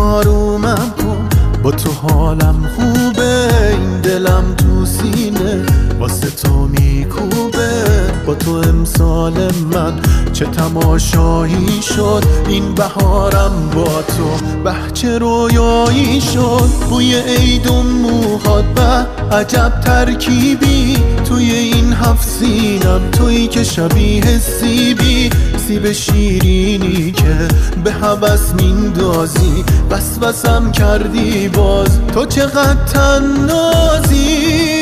آرومم کن، با تو حالم خوبه، این دلم تو سینه واسه تو میکوبه. با تو امسال من چه تماشایی شد، این بهارم با تو بهچه رویایی شد. بوی عیدون موهات به عجب ترکیبی، توی این هفت سینم تویی که شبیه سیب شیرینی که به هوس میندازی، وسوسم کردی باز تو چقدر تنازی.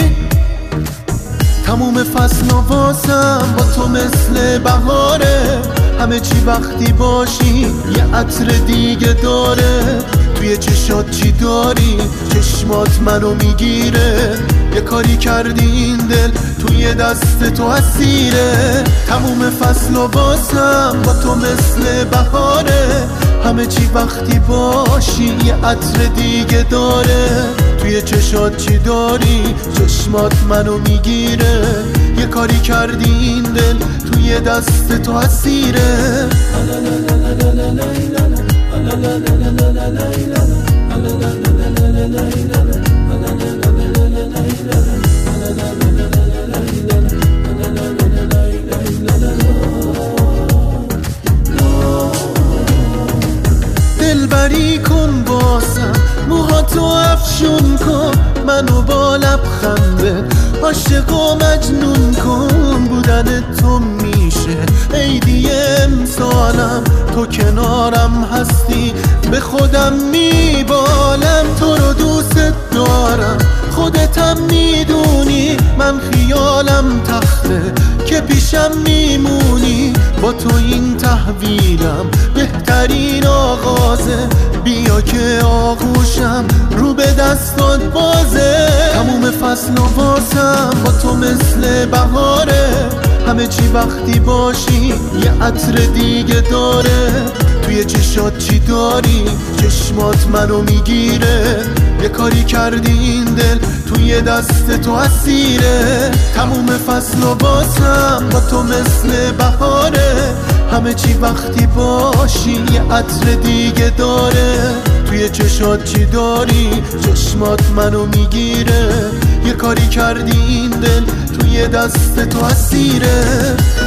تموم فصل و واسم با تو مثل بهاره، همه چی وقتی باشی یه عطر دیگه داره. توی چشات چی داری؟ چشمات منو میگیره، یه کاری کردی این دل توی دست تو اسیره. تموم فصل و واسم با تو مثل بهاره، همه چی وقتی باشی یه عطر دیگه داره. توی چشات چی داری؟ چشمات منو میگیره، یه کاری کردی این دل توی دست تو اسیره. دلبری کن باسم، موهاتو افشون کن، منو با لبخنده عاشق و مجنون کن. بودن تو میشه عیدی امسالم، تو کنارم هستی به خودم میبالم. تو رو دوست دارم خودتم میدونی، من خیالم تخته که پیشم میمونی. با تو این تحویلم بهترین آغازه، بیا که آغوشم رو به دستات بازه. تموم فصل و واسم با تو مثل بهاره، همه چی وقتی باشی یه عطر دیگه داره. توی چشات چی داری؟ چشمات منو میگیره، یه کاری کردی این دل توی دست تو اسیره. تموم فصل و واسم با تو مثل بهاره، همه چی وقتی باشی یه عطر دیگه داره. توی چشات چی داری؟ چشمات منو میگیره، یه کاری کردی این دل توی دست تو اسیره.